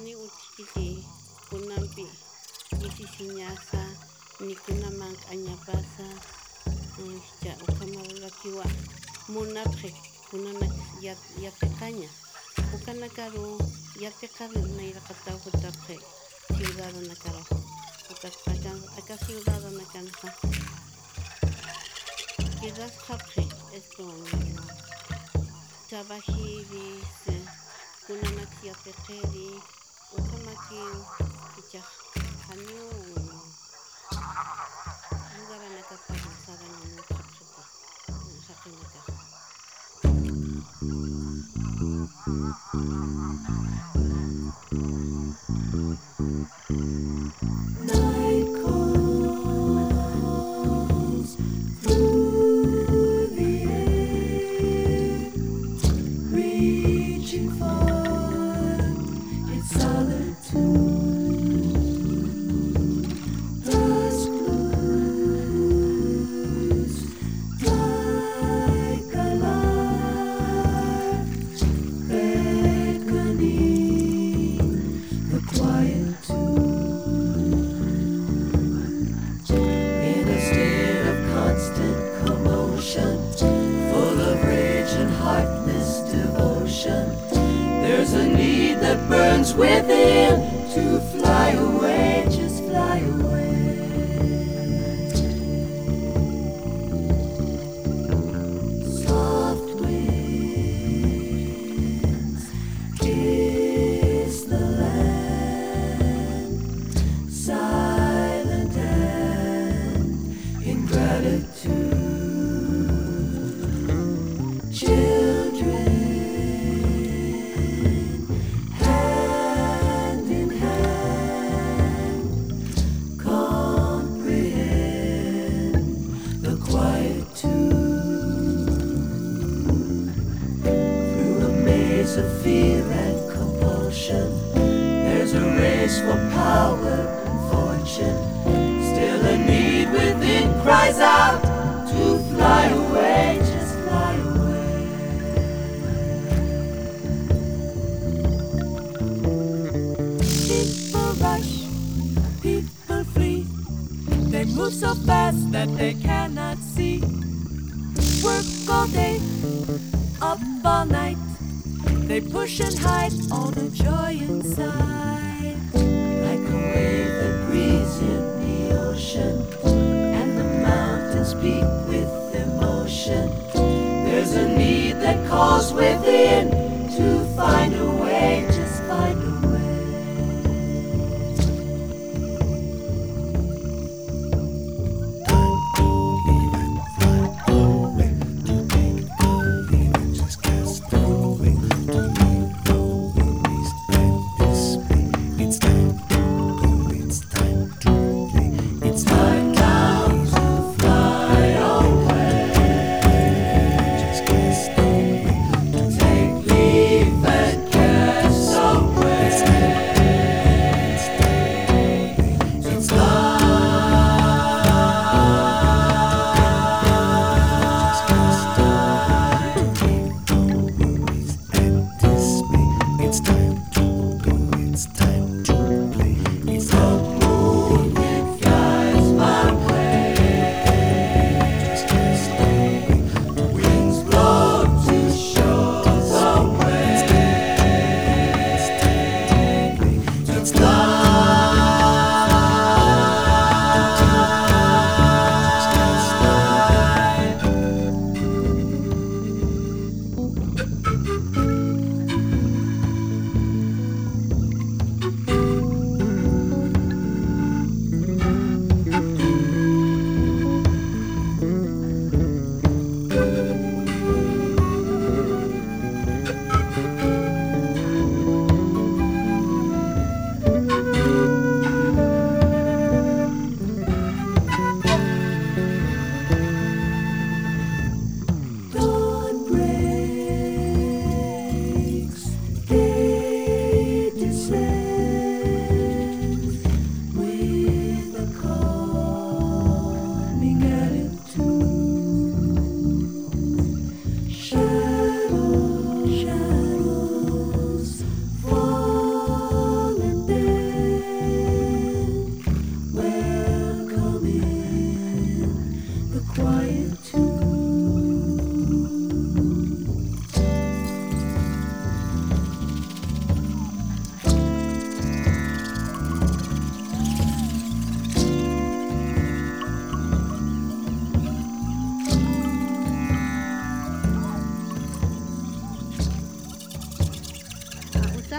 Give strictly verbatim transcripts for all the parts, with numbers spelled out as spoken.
Ani uchkiti kunampi isisiñasa nikunaman k'añapasa cha ukamalulakiwa munapqi kunanak yatikaña ukanakaru yatikaru nayraqata hutapqi ciudadana nakaro utakan aka ciudadana kanqa quizás hapqi esto trabajiris kunanak yatiqiri ukamaki kichaq haniu lugaranakapa saranamun hapqita haqinaka Night calls through the air, reaching for its solitude. Dusk moves like a lark, beckoning the quietude. In a state of constant commotion, full of rage and heartless devotion, there's a need that burns within to fly away, just fly away. Soft winds kiss the land, silent and in gratitude. Children, hand in hand, comprehend the quietude. Through a maze of fear and compulsion, there's a race for power and fortune. Still a need within cries out to fly away, just fly away. People rush, people flee. They move so fast that they cannot see. Work all day, up all night. They push and hide all the joy inside. Like a wave that breathes in the ocean, and the mountains beat with emotion. There's a need that calls within to find a way, just find a way. It's time now to fly away. Take leave and carry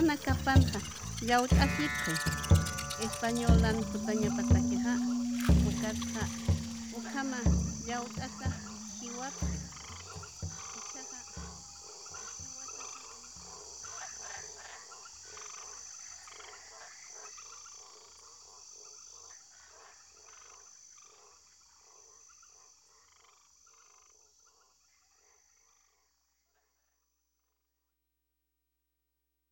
mana kapanja llaut'asipqi españolan tutaña patakiqa uqasqa uqama llaut'ata kiwapi